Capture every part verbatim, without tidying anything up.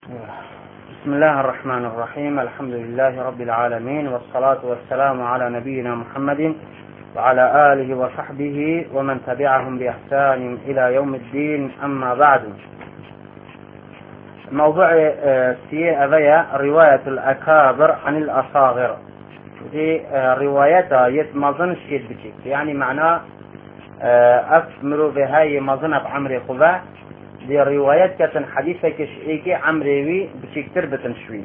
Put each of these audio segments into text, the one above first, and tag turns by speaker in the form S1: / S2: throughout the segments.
S1: بسم الله الرحمن الرحيم. الحمد لله رب العالمين، والصلاة والسلام على نبينا محمد وعلى آله وصحبه ومن تبعهم بإحسان إلى يوم الدين. أما بعد، موضوع سي أبيا رواية الأكابر عن الأصاغر. دي روايتها يتمظن شيء بشيك، يعني معناه أفمروا بهاي مظنة بعمري خبا. دي روايات كتن حديثة كشئيكي عمريوي بشكتر بتنشوي.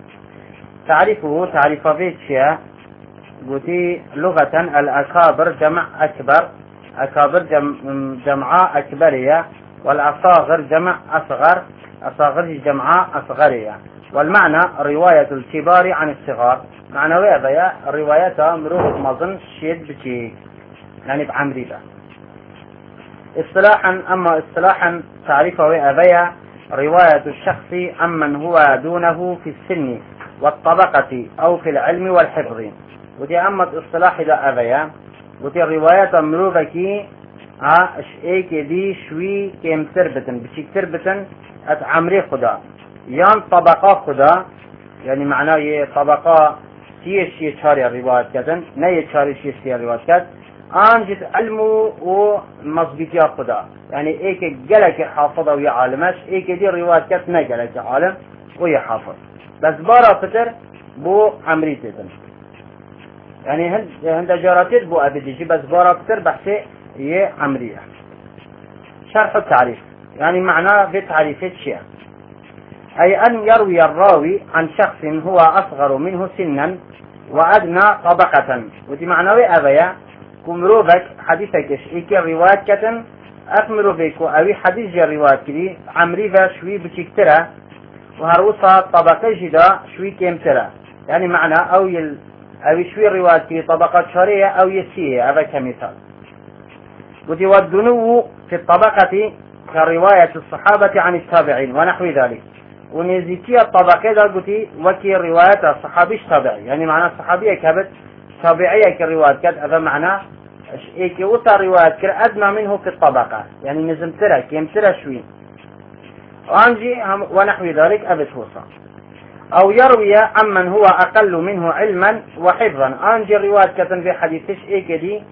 S1: تعريفه تعريف فيتشيا قلتي لغة الأكابر جمع أكبر، أكابر جم جمعاء أكبرية، والأصاغر جمع أصغر، أصاغر جمعاء أصغرية. والمعنى رواية الكبار عن الصغار، معنى ويا روايتها مروه مظن شيد بشيك، يعني بعمريبا. اصطلاحا أما اصطلاحا تعريفه أبيا رواية الشخص عمن هو دونه في السن والطبقة أو في العلم والحفظ. ودي أما اصطلاح إذا أبيا ودي الروايات مروبكي ها ايك دي شوي كم تربتن بشيك تربتن اتعمري خدا يان طبقة خدا، يعني معناه يه طبقة سيه شيء شاري الروايات كذن نيه شاري شيء شيء الروايات كذن أنجد علمه ومضبوط يا خدا، يعني إيك جلك حافظه ويا عالمش، إيك دي الروايات كت نجلك عالم ويا حافظ، بس بارا فتر بو عمريتين، يعني هند هند جاراتيت بو أبديجي، بس بارا فتر بحثي يه عمرية. شرح التعريف، يعني معناه في تعريف الشيء، أي أن يروي الراوي عن شخص هو أصغر منه سنا وأدنى طبقة. ودي معناه أبيا كمروبك حديثك إيك الروايات كتن أثمرو بيكو أوي حديث جا الروايات كدي عمريفا شوي بشكترة وهروسا طبقة جدا شوي كمترة، يعني معنى أو يل أوي شوي الروايات كدي طبقة شرية أو يسيه. هذا كمثال. قلت والدنو في الطبقة كرواية الصحابة عن التابعين ونحو ذلك. ونزيكي الطبقة دا قلت وكي رواية الصحابي تابعي، يعني معنى الصحابية كبت تابعية كالروايات كد. هذا معناه إيك وصل روايات كر أدنى منه في الطبقة، يعني نزم ترك يمترى شوي وأنجي ونحو ذلك أبت وصل. أو يروي عمن هو أقل منه علما وحفظا. أنجي الروايات كتن في حديثش إيك دي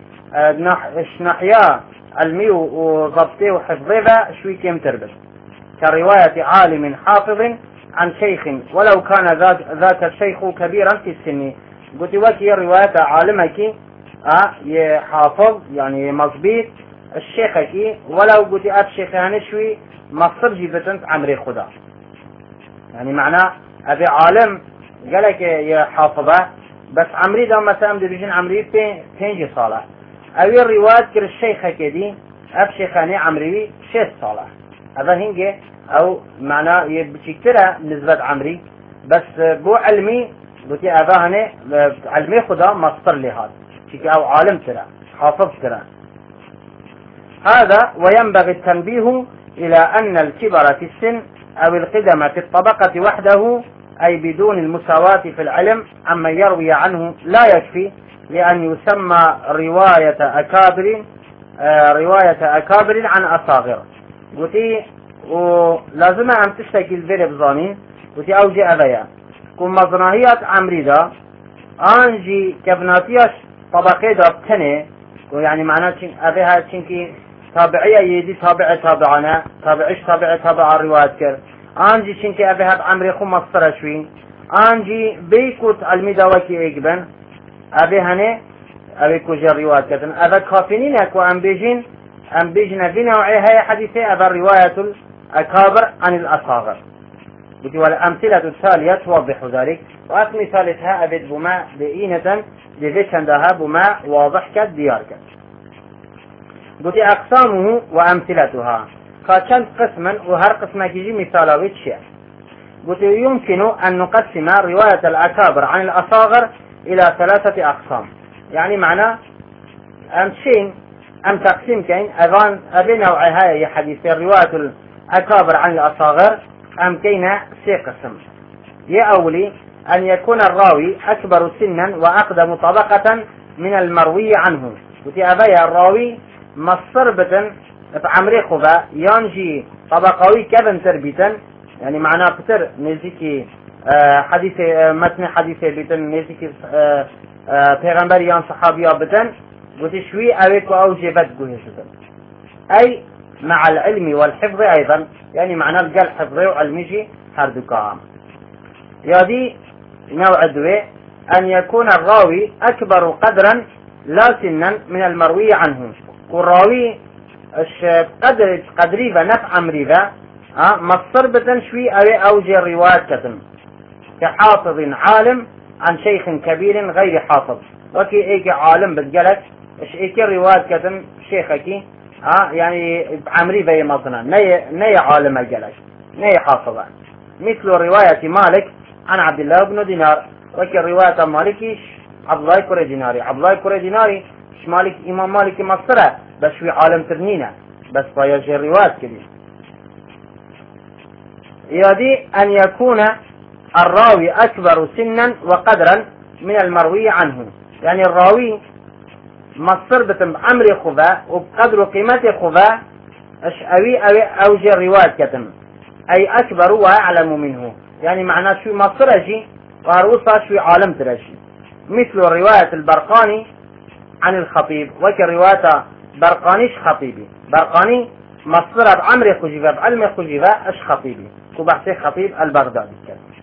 S1: نحيا علمي وضبطه وحفظه شوي كيمتر بس، كرواية عالم حافظ عن شيخ ولو كان ذاك الشيخ كبيرا في السن. قلت وكي رواية عالمك اه يحافظ يعني مضبيط الشيخك ولو قلت اب شيخ هنشوي مصر جيبتنت عمري خدا، يعني معناه ابي عالم قالك يحافظه بس عمري ده مثلا دي بيجين عمري بينجي صالح. اوي الرواية كر الشيخك دي اب شيخاني عمري شيخ صالح. هذا هنجي او معناه يبتكتره نسبة عمري بس بو علمي قلت هذا هنا علمي خدا مصدر لهذا أو عالم ترى حافظ ترى. هذا وينبغي التنبيه إلى أن الكبر في السن أو القدم في الطبقة وحده أي بدون المساواة في العلم عما يروي عنه لا يكفي، لأن يسمى رواية أكابر آه رواية أكابر عن أصاغر. قلت ولازم أن تشتكي الفيل بظاني قلت أوجي أبيا كم مظناهيات عمريدا أنجي كبناتياش طبقة دابتنه، ويعني معناه أبيها تشنكي تابعية يدي تابع تابعنا تابعش تابع تابع الروايات كر. أنجي تشنكي أبيها بعمري خو مصطر شوي. أنجي بيكوت المداوكي إيجبن أبيها نه أبيكو جر الروايات كر. أبا كافينين أكو أمبيجين أمبيجنا في نوعي هاي حديثة أبا رواية الأكابر عن الأصاغر. والأمثلة التالية توضح ذلك. وأثني ثالثها أبد بما بإينة لذيش عندها بما واضح كالديار كد. قلت أقسامه وأمثلتها فكانت قسما وهر قسمة يجي مثالاوي تشيء. قلت يمكن أن نقسم رواية الأكابر عن الأصاغر إلى ثلاثة أقسام، يعني معنى أم شيء أم تقسيم كين أذان أبي نوع هاي حديث رواية الأكابر عن الأصاغر أم كينا سي قسم. يا أولي أن يكون الراوي أكبر سنا وأقدم طبقة من المروي عنه. وتي أبايا الراوي مصر بتن بعمري خبا ينجي طبقوي كذا تربيتا يعني معناه بتر نزيكي حديث متن حديث بيتن نزيكي پیغمبر يان صحابيا بتن قلت شوي اويك او جبت قوه شدن اي مع العلم والحفظ ايضا يعني معناه القل حفظه وعلمجي هردوكا يا دي نوع دوي ان يكون الراوي اكبر قدرا لا سنا من المروي عنه والراوي قدر قدريبا نفع امريبا مصر بتن شوي اوي اوجي الروايات كتن كحافظ عالم عن شيخ كبير غير حافظ وكي ايك عالم بتقلك اش ايك الروايات كتن شيخكي ها يعني عمري بي مصنع ني ني عالم قلك ني حافظة مثل رواية مالك عن عبد الله بن دينار وكي رواية مالكي عبد الله كوري ديناري عبد الله كوري ديناري ش مالك امام مالك مصرة بس في عالم ترنينه بس بايجي الروايات كده يدي ان يكون الراوي اكبر سنا وقدرا من المروي عنه يعني الراوي مصر بتم امر خفاء وبقدر قيمة خفاء اش اوي اوي اوجي الروايات كتم اي اكبر واعلم منه يعني معناه شو مصر اجي وهروصا شو عالم ترجي مثل رواية البرقاني عن الخطيب وكرواية برقانيش خطيبي برقاني مصر بعمر خجيبة بعلم خجيبة اش خطيبي وبحثي خطيب البغدادي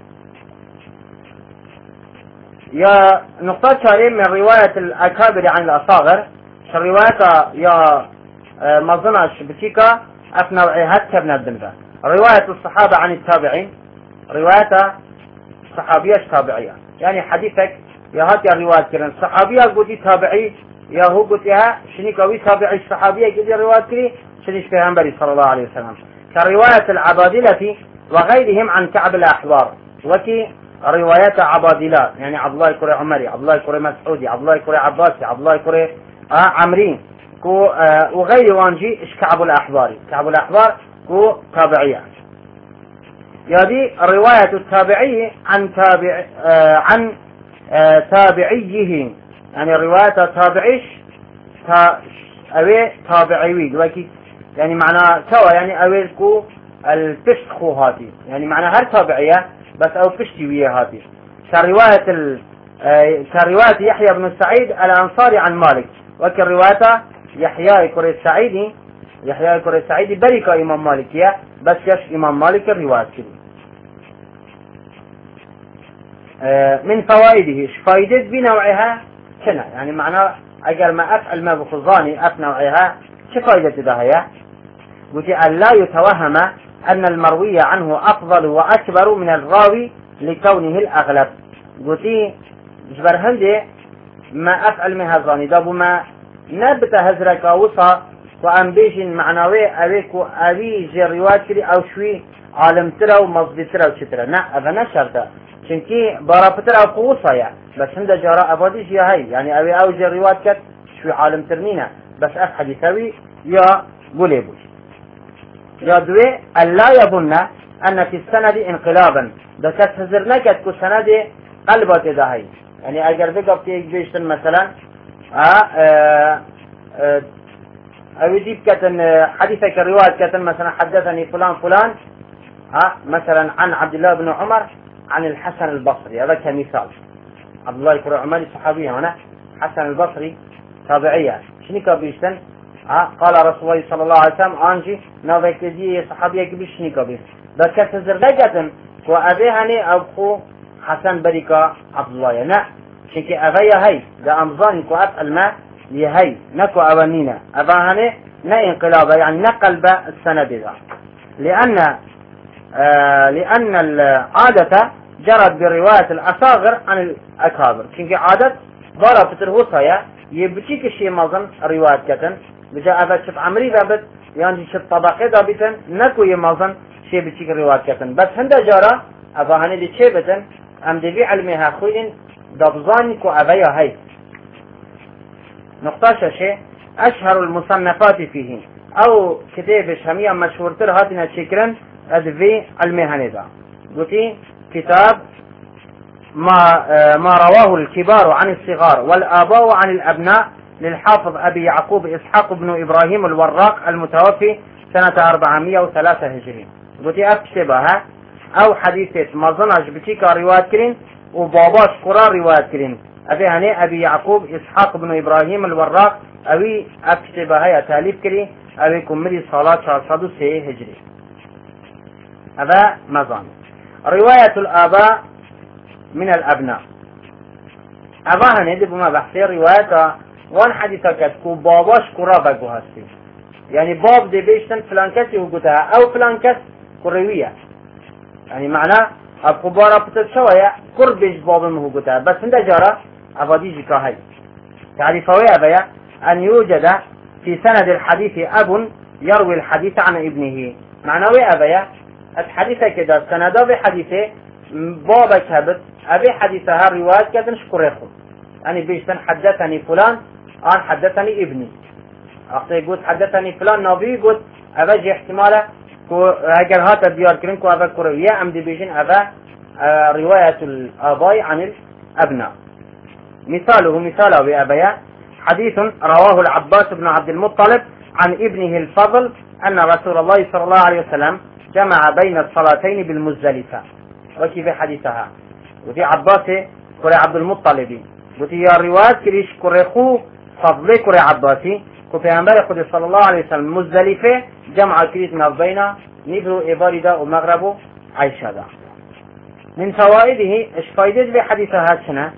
S1: يا نقطة شارين من رواية الأكابر عن الأصاغر رواية يا مظنش بتيكا أثنى وعيهات كابن الدنبا رواية الصحابة عن التابعين رواية صحابية تابعية يعني حديثك يا هات يا رواية كرن صحابية قلتي تابعي يا هو قلتها شنيكوي تابعي صحابية قلتي رواية كري شنيش پیغمبري صلى الله عليه وسلم كرواية العبادلة وغيرهم عن كعب الأحبار وكي روايات عبادلة يعني عبد الله كوري عمري عبد الله كوري مسعودي عبد الله كوري عباسي عبد الله كوري آه عمري كو آه وغير وانجي اش كعب الأحباري كعب الأحبار كو تابعية يدي رواية التابعي عن تابع آه عن آه تابعيه يعني رواية تابعيش تا اوي تابعيوي لكي يعني معنى سوا يعني اوي كو البشت خو هاتي يعني معنى هر تابعية بس او بشتي ويا هاتي كرواية ال آه كرواية يحيى بن سعيد الأنصاري عن مالك وكرواية يحيى كوري السعيدي يحيى كوري السعيدي بريكا إمام مالك يا بس يش إمام مالك الرواية كده آه من فوائده فائدة بنوعها كنا يعني معناه أجل ما أفعل ما بخزاني أف نوعها شو فائدة ده هي قلت أن لا يتوهم أن المروي عنه أفضل وأكبر من الراوي لكونه الأغلب قلت جبر هندي ما أفعل من هذاني دابو ما نبت هزرك وصا وأنبيش معنوي أبيك أبي جريوات كري أو شوي عالم ترى ومصدي ترى وشترى نا أبنا شرطة شنكي بارفتر أو قوصا يعني بس هند جراء أباديش يا هاي يعني أبي أو جريوات كت شوي عالم ترنينا بس أفحد يسوي يا قولي بوش يا دوي ألا يظن أن في السند انقلابا ده كتهزر نكت كو سند قلبات ده هاي يعني أجر بقى في بيشتن مثلا آه آه آه أو يجيب كتن حديثك الرواية كتن مثلا حدثني فلان فلان آه مثلا عن عبد الله بن عمر عن الحسن البصري هذا كمثال عبد الله بن عمر صحابي هنا حسن البصري تابعية شنو كبيشتن آه قال رسول الله صلى الله عليه وسلم أنجي نوفيك دي صحابية كبيش شنو كبيش بس كتزر لقتن وأبي هني أبخو حسن بريكا عبد الله يعني شنكي أغيا هاي ده أمزاني كو أفعل ما لهي نكو أوانينا أباهني نا انقلابا يعني نقلب السند ذا لأن آه لأن العادة جرت برواية الأصاغر عن الأكابر شنكي عادة ضرب ترهوصها يبتيك الشيء مظن رواية كتن بجاء أبا شف عمري بابت يعني شف طبقي دابتن نكو يمظن شيء بتيك رواية كتن بس هندا جارة أباهني دي شيء بتن أم دي علمها خوين دابزاني كو أبايا هاي نقطة شيء أشهر المصنفات فيه أو كتاب شامية مشهور تر هاتنا شكرا أدفي المهنة ذا قلتي كتاب ما ما رواه الكبار عن الصغار والآباء عن الأبناء للحافظ أبي يعقوب إسحاق بن إبراهيم الوراق المتوفي سنة أربعمائة وثلاثة هجري قلتي أكتبها او حديث مظنش بتيكا روايات كرين وباباش قرار روايات كرين ابي هني ابي يعقوب اسحاق بن ابراهيم الوراق ابي اكتب هيا تاليف كري ابي كملي صلاة شهر هجري. هذا مظن. رواية الآباء من الأبناء أبا هني دي بما بحثي رواية وان حديثة كتكو باباش قرابة قهستي يعني باب دي بيشتن فلان كسي وقتها او فلان كس قروية يعني معناه ابقو بارا بتت شوية قربش باب مهو قتها بس هنده جارة افادي جكاهي تعريفوي ابايا ان يوجد في سند الحديث اب يروي الحديث عن ابنه معناه ابايا الحديثة كده سندا بحديثه بابك هبت ابي حديثها الروايات كده نشكر اخو يعني بيشتن حدثني فلان ان حدثني ابني اخطي قلت حدثني فلان نبي قلت ابا احتماله كو اگر هات ديار كرين كو ابا كروية ام دي بيجين ابا آه رواية الاباء عن الابناء. مثاله مثاله بابايا حديث رواه العباس بن عبد المطلب عن ابنه الفضل ان رسول الله صلى الله عليه وسلم جمع بين الصلاتين بالمزدلفة وكيف حديثها ودي عباس كري عبد المطلب ودي يا روايات كريش كريخو فضل كري عباسي كفيامبر خود صلى الله عليه وسلم مزدلفة جمع كريس نبينا نبرو إباردا ومغرب عيشة دا. من فوائده ايش فايدة بحديثها هاتشنا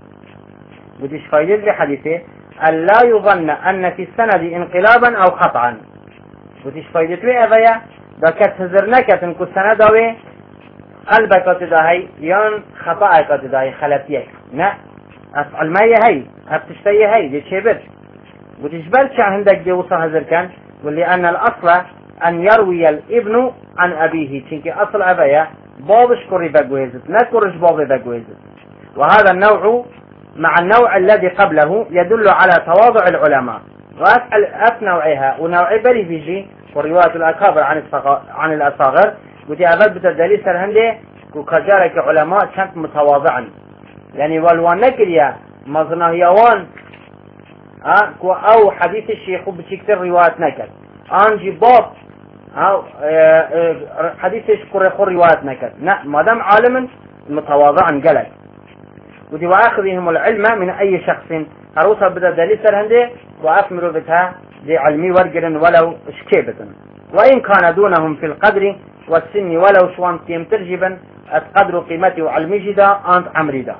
S1: ودي ايش فايدة بحديثه أن لا يظن أن في السند انقلابا أو خطأ ودي ايش فايدة بأبايا دا كتهزرنك تنكو السند اوه قلبك تداهي يان خطأك تداهي خلطيك نا أفعل ما يهي هبتشتي هي دي شبر وتجبل شا عندك دي وصل هزر كان واللي أن الأصل أن يروي الابن عن أبيه تنكي أصل أبايا بابش كوري بقويزت نكورش بابي بقويزت. وهذا النوع مع النوع الذي قبله يدل على تواضع العلماء وأسأل أف نوعها ونوع بري بيجي ورواية الأكابر عن عن الأصاغر ودي أبد بتدليل سرهندي وكجارك علماء كانت متواضعا يعني والوانكر يا مظنهيوان اه او حديث الشيخ بشكل روايات نكد انجي باب او حديث الشيخ خور روايات نكد لا ما دام عالما متواضعا قالك ودي واخذهم العلم من اي شخص اروسها بدا دليل سرهندي واثمروا بها دي علمي ورقرا ولو شكيبة وان كان دونهم في القدر والسن ولو شوان تيم ترجبا قدر قيمته وعلمي جدا انت عمريدا.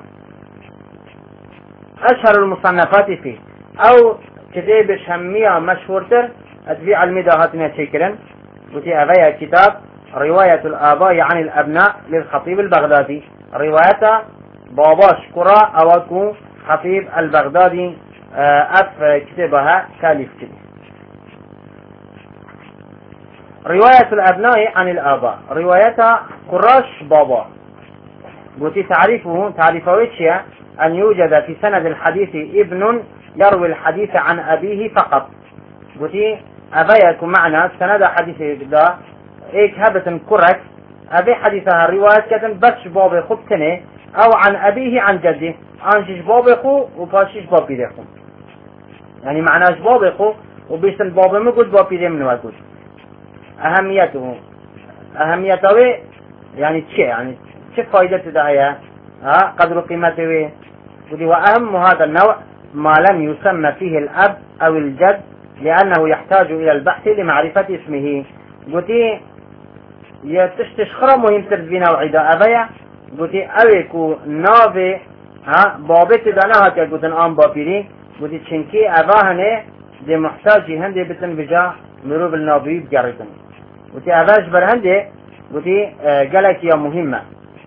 S1: اشهر المصنفات فيه او كتاب شمية مشهورتر اتبيع المداهاتنا شكرا وتي افايا كتاب رواية الاباء عن الابناء للخطيب البغدادي رواية باباش قراء اوكو خطيب البغدادي اف كتابها كالف كده. رواية الابناء عن الاباء رواية قراش بابا وتي تعريفه تعريفه ان يوجد في سند الحديث ابن يروي الحديث عن أبيه فقط قلتي أبايكم معنا سند حديث دا إيك هبة كرك أبي حديثها الرواية كتن بس بابي خب كنه أو عن أبيه عن جده عن شش بابي خو وباشش بابي دخو يعني معناش بابي خو وبيشتن بابي مقود بابي دي من وقود. أهميته أهميته يعني تشي يعني تشي فايدة تدعيها ها قدر قيمته قلتي وأهم هذا النوع ما لم يسمى فيه الأب أو الجد لأنه يحتاج إلى البحث لمعرفة اسمه. قلتي يتشتشخرا مهم تربينا وعيدا أبايا قلتي أويكو نابي ها بابت داناها كالقلتن آن بابيري قلتي چنكي أباهنه دي محتاجي هنده بتن بجا مروب النابي بجاردن قلتي أباش برهنده قلتي قلق يا مهمة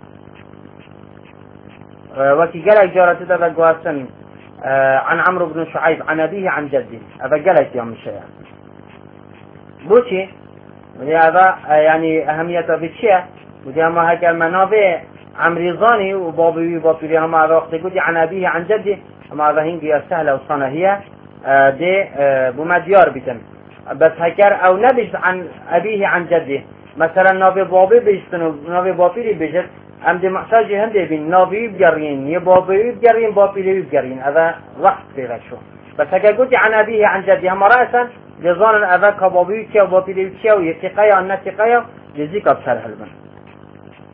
S1: وكي قلق جارة تدبق واسن آه عن عمرو بن شعيب عن أبيه عن جده أبقلت يوم الشيء بوشي هذا آه يعني أهميته بالشيء ودي أما هكا المنابع عمريزاني وبابي وبابي هما هذا وقت قلت عن أبيه عن جده أما هذا هنجي سهلة وصنة هي آه دي آه بما ديار بيتم بس هكر أو نبيش عن أبيه عن جده مثلا نبي بابي بيجتنو نبي بابي بيجت ام دي محتاج هندي بين نابي بجرين يبابي بجرين بابي بجرين هذا وقت في شو بس هكا قلت عن أبيه عن جده هم رأسا جزان الأذى كبابي كيا وبابي كيا ويتقيا الناس تقيا جزيك أبصر هلبن.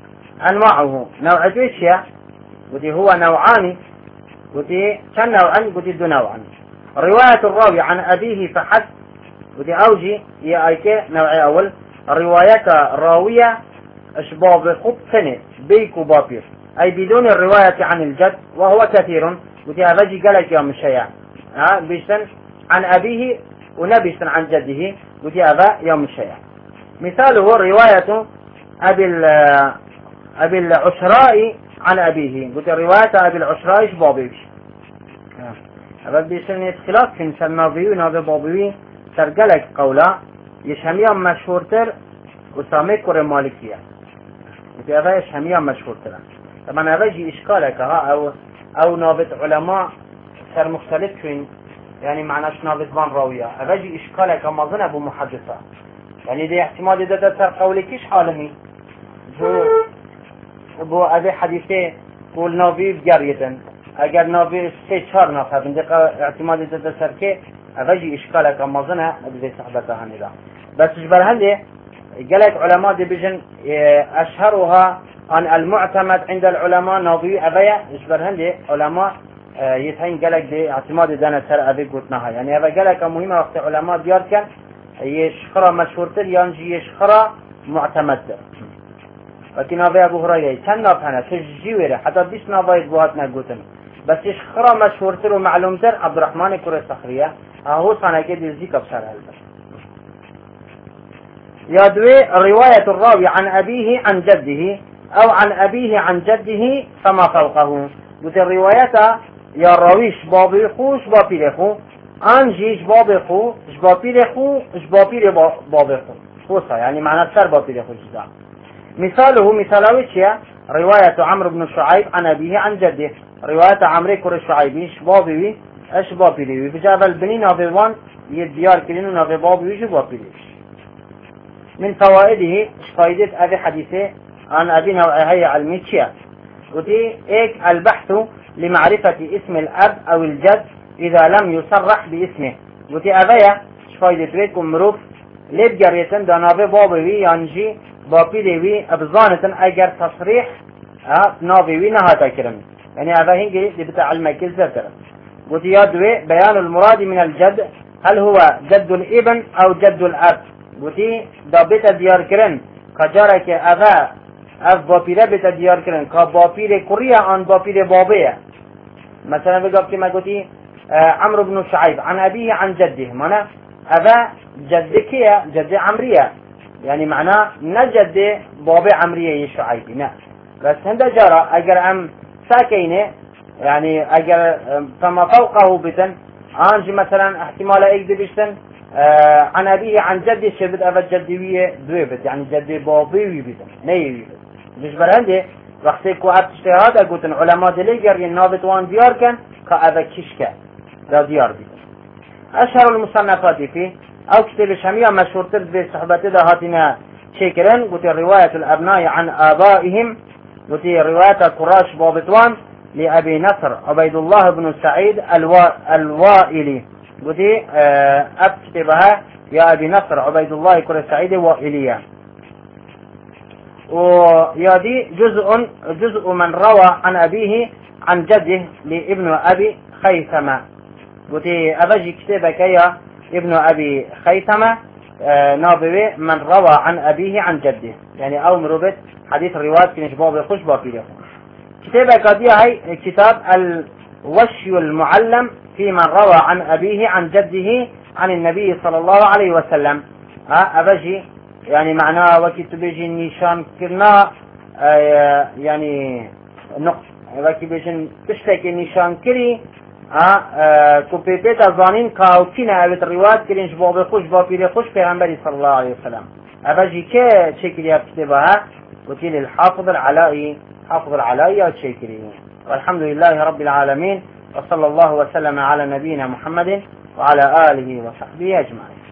S1: أنواعه نوع دوشيا ودي هو نوعان ودي كان نوعا ودي دو نوعا. رواية الراوي عن أبيه فحسب ودي أوجي يا أيك نوع أول رواية راوية أشباب خب سنة بيكو بابير أي بدون الرواية عن الجد وهو كثير ودي أبجي قالك يا مشيع ها بيشتن عن أبيه ونبيشتن عن جده ودي أبا يا مشيع. مثاله رواية أبي أبي العشراء عن أبيه ودي رواية أبي العشراء شبابيش أبا بيشتن يتخلاف في سنابيو ونابي بابيوي سرقلك قولا يشهميا مشهورتر وسامي كوري مالكية ودي أبا يشهميا مشهورتر. طبعا أبا يجي إشكالك ها أو أو نابت علماء سر مختلف فين يعني معناش نابت بان راوية أبا يجي إشكالك أما ظن أبو محدثة يعني دي احتمال ده ده سر قولكيش حالمي جو بو أبي حديثي قول نابي بجريتن اگر نابي سي چهار نفر بندق احتمال ده ده سر كي أبا يجي إشكالك أما ظن أبي صحبتها هندا. بس جبر هندي قالك علماء دي بيجن أشهرها عن المعتمد عند العلماء ناظري أبايا إشبر هندي علماء يتهين قالك دي اعتماد دانا سر أبي قلتناها يعني أبا قالك مهمة وقت علماء ديار كان يشخرا مشهورتر ينجي يشخرا معتمدتر. لكن أبي أبو هريرة كان نافهنا تجيوره حتى بيش نافايد بوهاتنا قلتن بس يشخرا مشهورتر ومعلومتر عبد الرحمن كوري الصخرية أهو صانا كده يزيك بشار هلبا. يدوي رواية الراوي عن أبيه عن جده أو عن أبيه عن جده فما فوقه قلت الروايات يا الراويش بابيخو شبابيلخو أنجي شبابيخو شبابيلخو شبابيل بابيخو خوصة يعني معنى سر بابيلخو جدا. مثاله مثاله رواية عمرو بن شعيب عن أبيه عن جده رواية عمرو كور الشعيبي شبابيوي شبابيلوي بجاب البنين نافيوان يديار كلينو نافي بابيوي شبابيلوش. من فوائده فائدة أبي حديثه عن أبي نوعي علمية ودي إيك البحث لمعرفة اسم الأب أو الجد إذا لم يصرح باسمه ودي أبايا فائدة بيكم مروف لبجريتن دانابي بابوي ينجي بابيلوي أبزانة أجر تصريح نابيوي نهاتا كرم يعني أبا هنجي بتاع المكيل زرتر ودي يدوي بيان المراد من الجد هل هو جد الابن أو جد الأب ودي دابت ديار كرن كجارك أبا اف باپیره بتا دیار کرن که باپیر کوریه آن باپیر بابیه. مثلا بقى كما قلتي عمرو بن شعيب عن أبيه عن جده معنى أبا جدك جد عمرية يعني معناه نجد بابي عمرية شعيب نه بس هندا جرى أجر أم ساكينه يعني أجر فما فوقه بتن عنج مثلا احتمال ايك بيشتن عن أبيه عن جده شبت أبا جدوية دويبت يعني جد بابي بتن نيوي مش برهنده وقتی که اب اجتهاد گوتن علما دلیگر ین نابت وان دیار کن که اب کشکه دا دیار بید. اشهر المصنفات فيه او كتاب شميع مشهور تر به صحبته ده هاتنا شكرا قلت رواية الأبناء عن آبائهم قلت رواية قراش بابتوان لأبي نصر عبيد الله بن سعيد الوا... الوائلي قلت أب كتابها يا أبي نصر عبيد الله بن سعيد وائلية. ويادي جزء جزء من روى عن أبيه عن جده لابن أبي خيثمة قلت أبجي كتابك يا ابن أبي خيثمة نابوي من روى عن أبيه عن جده يعني أو مربط حديث الروايات كنش باب يخش باب يخش كتابك دي هاي كتاب الوشي المعلم في من روى عن أبيه عن جده عن النبي صلى الله عليه وسلم. ها أبجي يعني معناه وكي بيجي نيشان كرنا آه يعني نقص وكي بيجي تشتكي نيشان كري ها كوبي بيتا زانين كاوكينا أبت الروايات كرينش باب خوش بابيري خوش پیغمبري صلى الله عليه وسلم. أبجي كي شكري أكتبها وكيل الحافظ العلائي حافظ العلائي أتشكري. والحمد لله رب العالمين وصلى الله وسلم على نبينا محمد وعلى آله وصحبه أجمعين.